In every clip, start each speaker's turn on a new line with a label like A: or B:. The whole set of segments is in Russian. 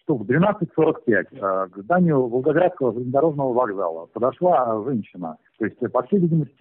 A: что в 12:45 к зданию Волгоградского железнодорожного вокзала подошла женщина. То есть, по всей видимости,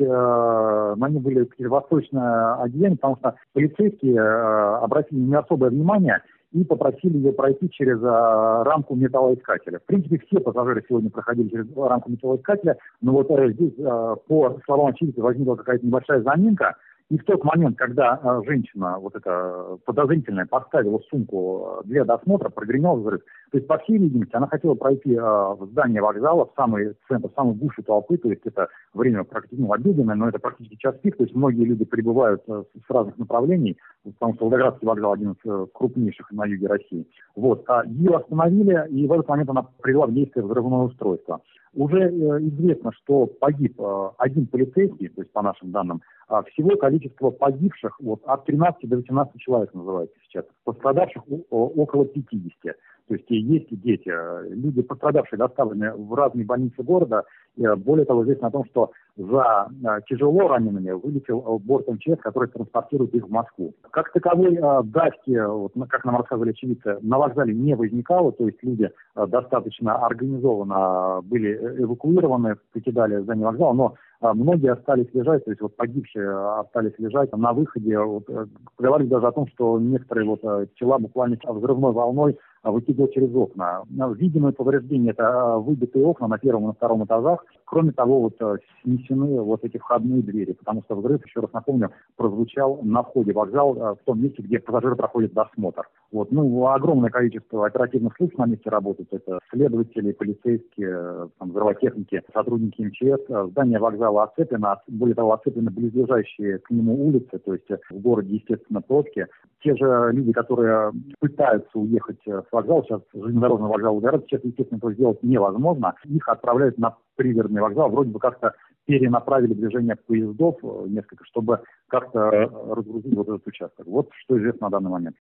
A: на ней были какие-то восточные одеяния, потому что полицейские обратили не особое внимание и попросили ее пройти через рамку металлоискателя. В принципе, все пассажиры сегодня проходили через рамку металлоискателя, но вот здесь, по словам очевидца, возникла какая-то небольшая заминка. И в тот момент, когда женщина, вот эта подозрительная, поставила сумку для досмотра, прогремел взрыв. То есть, по всей видимости, она хотела пройти в здание вокзала, в самый центр, в самую гущу толпы, то есть это время практически обеденное, но это практически час пик, то есть многие люди прибывают с разных направлений, потому что Волгоградский вокзал один из крупнейших на юге России. Вот. Ее остановили, и в этот момент она привела в действие взрывное устройство. Уже известно, что погиб один полицейский, то есть по нашим данным, всего количество погибших от 13 до 18 человек называется сейчас, пострадавших около 50. То есть есть дети, люди пострадавшие доставлены в разные больницы города. Более того, известно о том, что за тяжело ранеными вылетел борт МЧС, который транспортирует их в Москву. Как таковой давки, как нам рассказывали очевидцы, на вокзале не возникало, то есть люди достаточно организованно были эвакуированы, покидали здание вокзала, но многие остались лежать, то есть погибшие остались лежать на выходе. Говорили даже о том, что некоторые тела буквально взрывной волной выкидывают через окна. Видимые повреждения — это выбитые окна на первом и на втором этажах. Кроме того, снесены эти входные двери, потому что взрыв, еще раз напомню, прозвучал на входе в вокзал, в том месте, где пассажиры проходят досмотр. Огромное количество оперативных служб на месте работают. Это следователи, полицейские, взрывотехники, сотрудники МЧС. Здание вокзала оцеплено, более того, оцеплены близлежащие к нему улицы, то есть в городе, естественно, пробки. Те же люди, которые пытаются уехать с вокзала, сейчас железнодорожный вокзал Волгоград, сейчас, естественно, это сделать невозможно. Их отправляют на пригородный вокзал, вроде бы как-то перенаправили движение поездов несколько, чтобы как-то разгрузить этот участок. Вот что известно на данный момент.